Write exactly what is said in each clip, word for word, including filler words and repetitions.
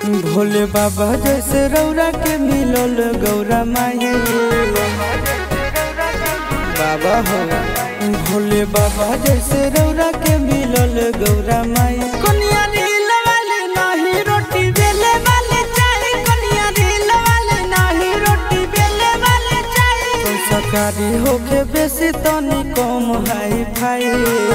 भोले बाबा जैसे रौरा के मिलल गौरा माई बाबा हो। भोले बाबा जैसे रौरा के मिलल गौरा माई। कनिया रील वाले नाही रोटी बेले वाले चाही, कनिया रील वाले नाही रोटी बेले वाले चाही। संस्कारी होके बेसी तनी कम हाई फाई,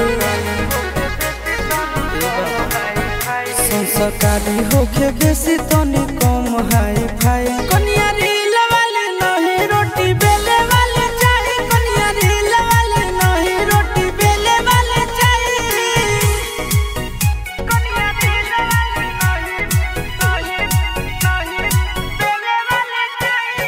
संस्कारी होके बेसी तनी कम हाई फाई। कनिया रील वाले नहीं रोटी बेले वाले चाही, कनिया रील वाले नहीं रोटी बेले वाले चाही। कनिया रील वाले नहीं नहीं नहीं बेले वाले चाही।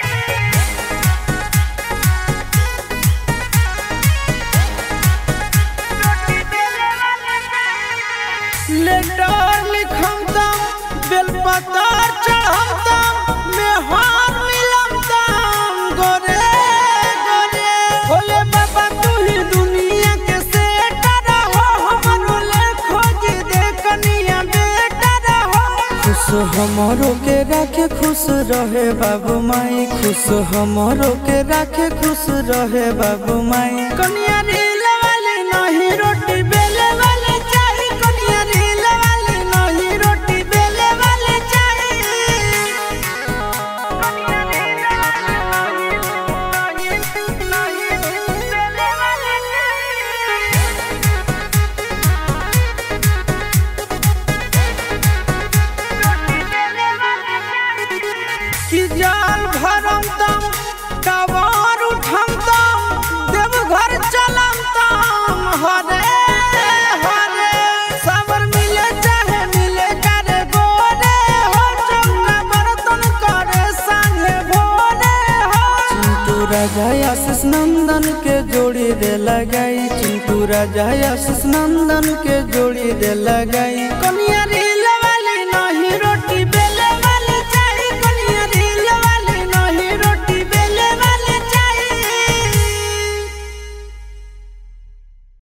रोटी बेले वाले चाही। लेटर लिखम बेलपतर चढ़म में हार मिलम गोरे गोरे। भोले बाबा तू ही दुनिया के सेटर हो, हमरो ले खोज दे कनिया बेटर हो। खुश हमरो के राखे खुश रहे बाबू माई, खुश हमरो के राखे खुश रहे बाबू माई। कनिया रील वाले नहीं रोटी बेले वाले चाही, कनिया रील वाले नहीं रोटी बेले वाले चाही। कनिया रील वाले नहीं नहीं बेले वाले चाही। रोटी बेले वाले चाही। कि जाल भरम तम कबार उठम तम देवघर चलम तम हरे हरे। सावर मिले चाहे मिले करे गोरे हो, चौका बर्तन करे संगे भोरे हो। चिंटू राजा आशीष नंदन के जोड़ी दे लगाई, चिंटू राजा आशीष नंदन के जोड़ी दे लगाई। कनिया